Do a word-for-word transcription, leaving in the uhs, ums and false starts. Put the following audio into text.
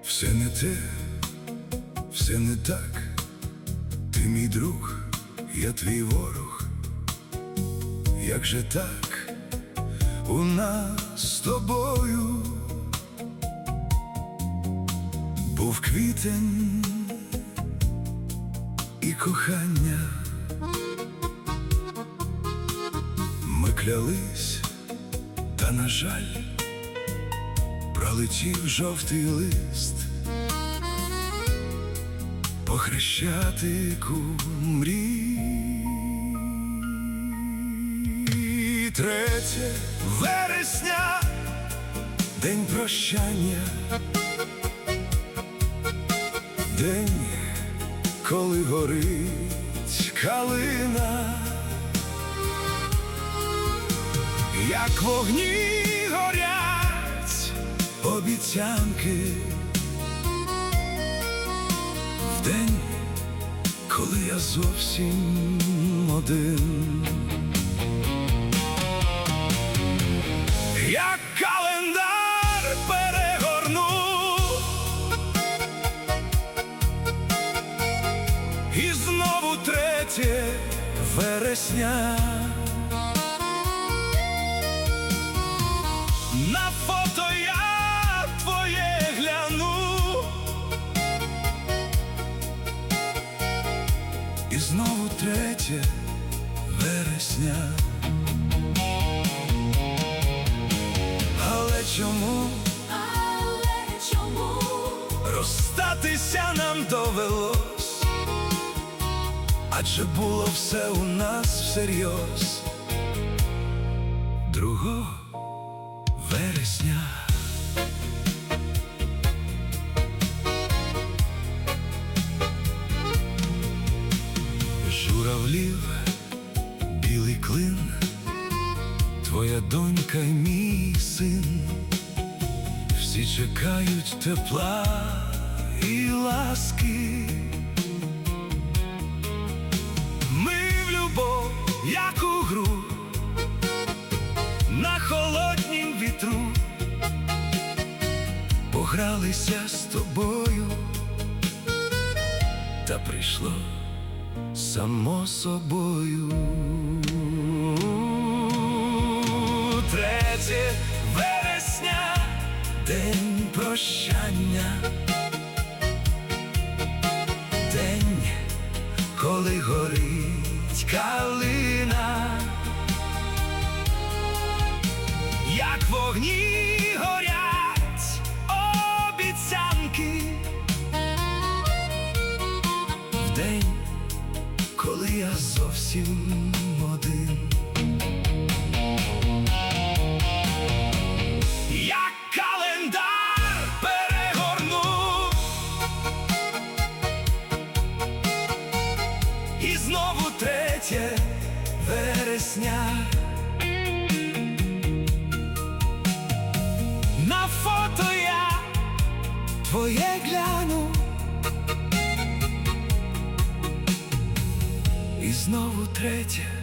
Все не те, все не так. Ти мій друг, я твій ворог. Як же так у нас з тобою? Був квітень і кохання. Ми клялись, та, на жаль, пролетів жовтий лист по хрещатику мрій. Третє вересня, день прощання, день, коли горить калина, як вогні горять обіцянки, в день, коли я зовсім один. Як календар перегорну і знову третє вересня. На фото я твоє гляну і знову третє вересня. Але чому, але чому розстатися нам довелось? Адже було все у нас всерйоз. Другого вересня. Журавлів білий клин, твоя донька й мій син, всі чекають тепла і ласки. Ми в любов, як у гру, на холоднім вітру погралися з тобою, та прийшло само собою. Третє вересня, день прощання, день, коли горить калина, як вогні горять обіцянки, в день, коли я зовсім один. Як календар перегорну і знову третє вересня. На фото я твоє гляну і знову третє